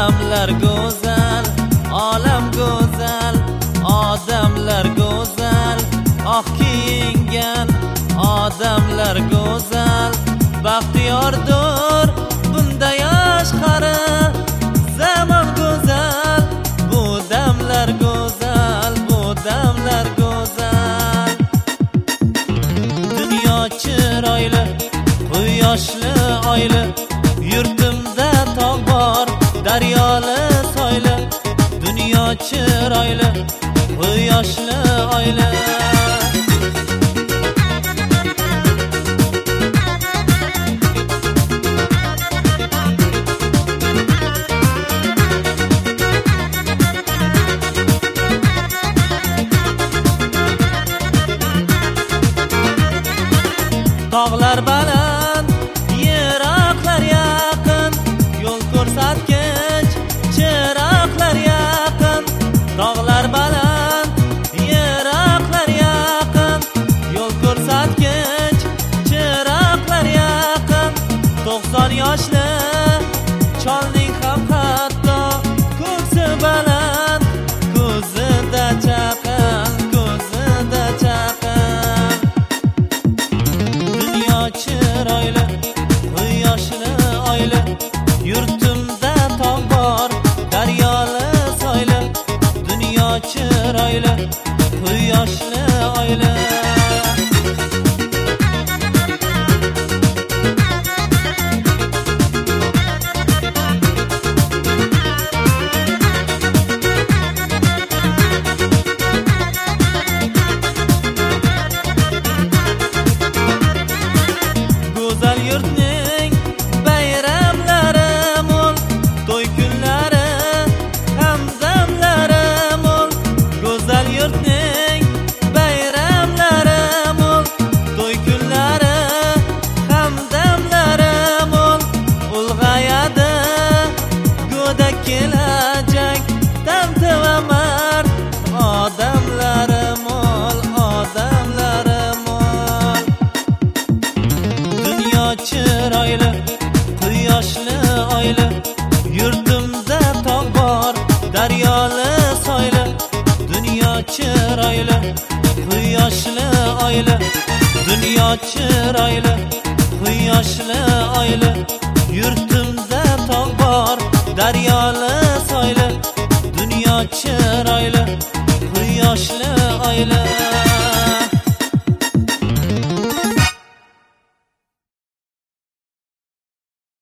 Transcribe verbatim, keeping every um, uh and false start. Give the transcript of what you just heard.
odamlar go'zal, olam go'zal, odamlar go'zal, oq kiyingan odamlar go'zal, baxtiyordir bunda yosh qari, zamon go'zal, bu damlar go'zal, bu damlar go'zal. Dunyo chiroyli, quyoshli oyli, yurtimda tog' bor, daryoli soyli. Dunyo chiroyli, quyoshli oyli. Tog'lar baland, yiroqlar yaqin, yo'l ko'rsatgich chiroqlar yaqin. Tog'lar baland, yiroqlar yaqin, yo'l ko'rsatgich chiroqlar yaqin. to'qson yoshli cholning ham hatto ko'ksi baland, ko'zida chaqin, ko'zida chaqin. Chiroyli, quyoshli oyli, yurtimda tog' bor, daryoli soyli. Dunyo chiroyli, quyoshli oyli. Yurtning bayramlari mo'l, to'y kunlari hamdamlari mo'l. Go'zal yurtning bayramlari mo'l, to'y kunlari hamdamlari mo'l. Ulg'ayadi go'dak kelajak, tamtiva mard, odamlari mo'l, odamlari mo'l. Chiroyli, quyoshli oyli, yurtimda tog' bor, daryoli soyli. Dunyo chiroyli, quyoshli oyli. Dunyo chiroyli, quyoshli oyli, yurtimda tog' bor, daryoli soyli. Dunyo chiroyli, quyoshli oyli.